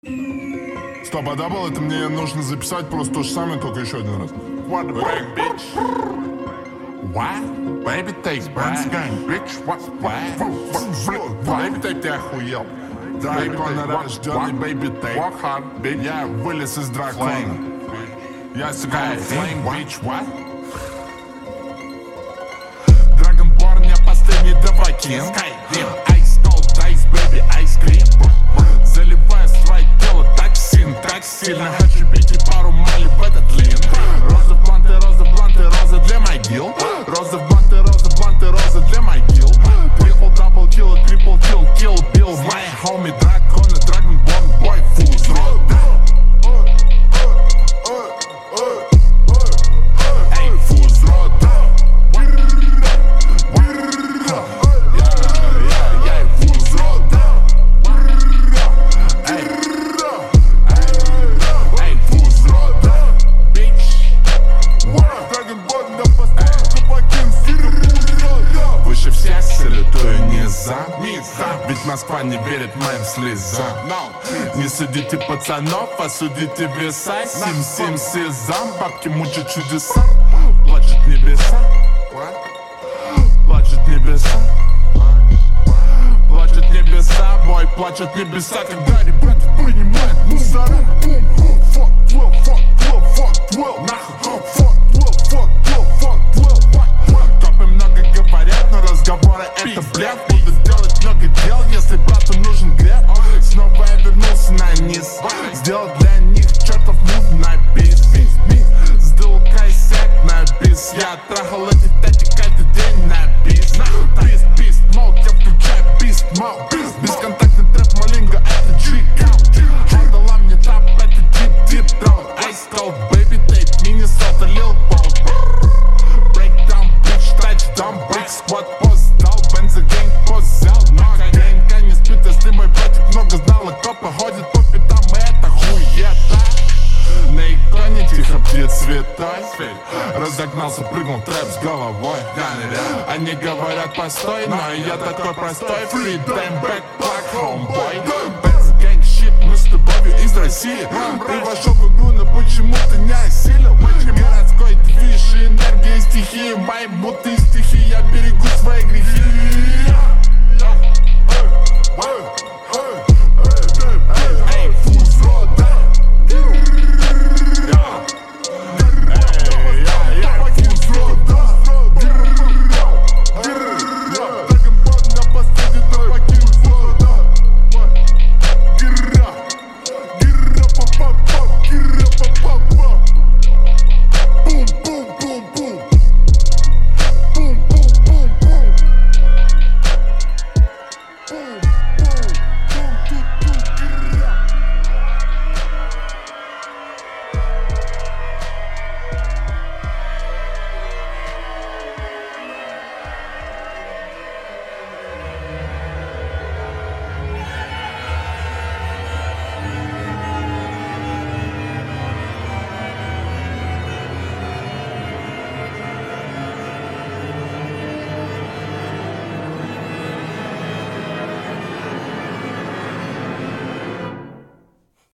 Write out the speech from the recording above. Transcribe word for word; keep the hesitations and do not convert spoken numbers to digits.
Стоп, а дабл, это мне нужно записать просто то же самое, только еще один раз. What the fuck, bitch? What? Baby tape, Spence gang, bitch. What? What? Baby tape, ты охуел. Дракона рожденный, baby tape. Walk hard, bitch. Я вылез из дракона. Я сыграю flame, bitch. What? Dragonborn, я последний Девакин. Ice cold, ice, baby, ice cream. Заливаю свое тело токсин, так сильно хочу пить и пару мали в этот длин. Розы в бланты, розы в бланты, розы для могил. Розы в бланты, розы в бланты, розы для могил. Трипл, дабл, килл, трипл, килл, килл, билл. Мои хоми, драконы, драгонборн, бой, фул рода. Эй, фул рода. Выше всех салютую низам. Ведь Москва не верит моим слезам. Не судите пацанов, а судите веса. Сим-сим сезам, бабки мучат чудеса. Плачут небеса. Плачут небеса. Плачут небеса, бой, плачут небеса. Когда ребята принимают мусора. Fuck twelve, fuck twelve, fuck twelve. Нахуй, fuck twelve, fuck twelve, fuck twelve. Копы много говорят, но разговоры это блядь. Буду делать много дел, если брату нужен греб. Снова я вернулся на низ. Сделал для них чертов мув на бис. Сдул косяк на бис. Я трахал эти тати каждый день на бис. Бист, бист, мод, я включаю бист, мод. Бесконтактный трэп, малинга, это G-Count. Отдала мне тап, это дип-дип дрон. Ice cold, baby tape, Minnesota, Lil Bolt. Breakdown, bitch, touchdown, break squad, пост дал. Бензогейн, пост взял. Но КНК не спит, если мой братик много знал. И копы ходят по пятам, и это хуета. На иконе тихо бьет цветой. Разогнался, прыгнул трэп с головой. Они говорят постой, но я такой простой. Free time back, black homeboy. Бензогейн, щит, мы с любовью из России. Ты вошел в игру, но почему-то не осилил. Городской движ и энергия стихии. Мои муты стихи, я берегу свои грехи.